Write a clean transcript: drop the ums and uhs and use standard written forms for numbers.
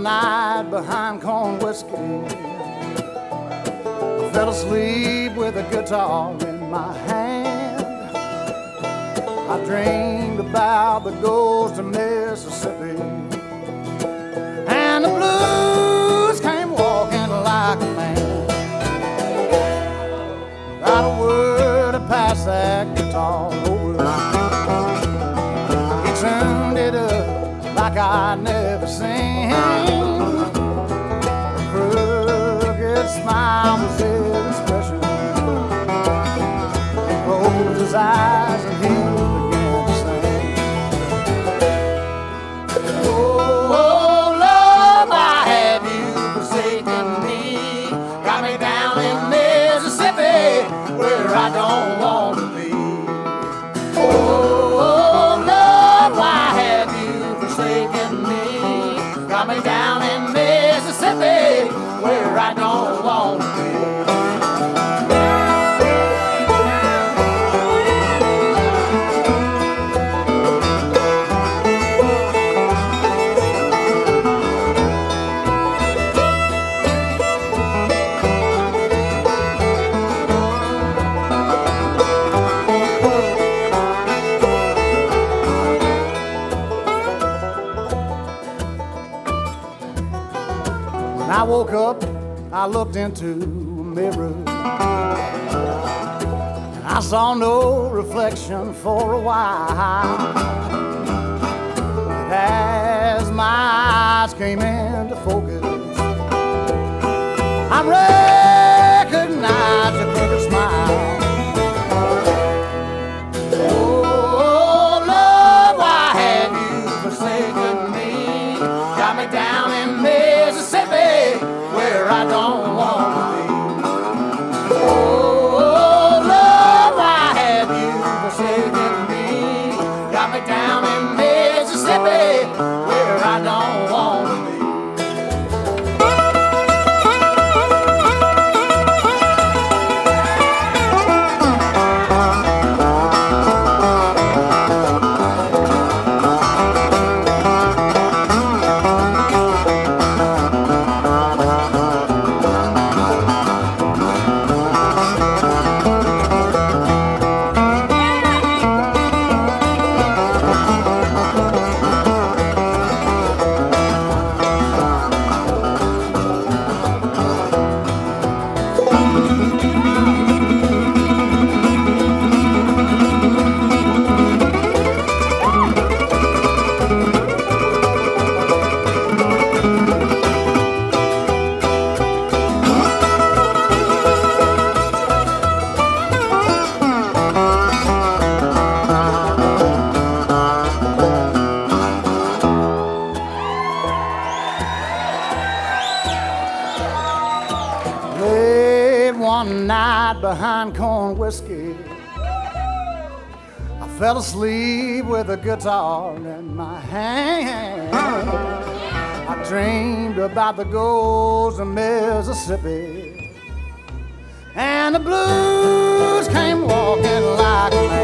one night behind corn whiskey, I fell asleep with a guitar in my hand. I dreamed about the ghost of Mississippi, and the blues came walking like a man. Without a word, I passed that guitar over. He tuned it up like I'd never seen. A crooked smile was his expression. He closed his eyes and he began to sing. Oh, love, why have you forsaken me? Got me down in Mississippi where I don't want to be. Oh, love, why have you forsaken me? Got me down in Mississippi where I don't want to be. When I woke up, I looked into a mirror, and I saw no reflection for a while. But as my eyes came into focus, I recognized a crooked smile. Oh, love, why have you forsaken me? Got me down in Mississippi where I don't want to be. Oh, love, why have you forsaken me? Got me down in Mississippi where I don't want to be. Late one night behind corn whiskey, I fell asleep with a guitar in my hand. I dreamed about the ghost of Mississippi, and the blues came walking like a man.